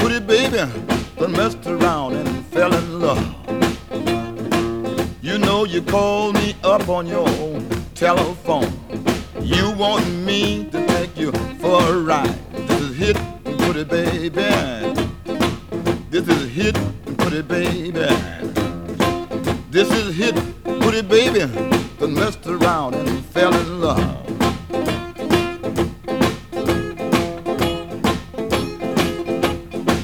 Pretty baby done messed around and fell in love. You know you called me up on your telephone. You want me to take you for a ride. This is hit, pretty baby. This is hit, pretty baby. This is hit, pretty baby done messed around and fell in love.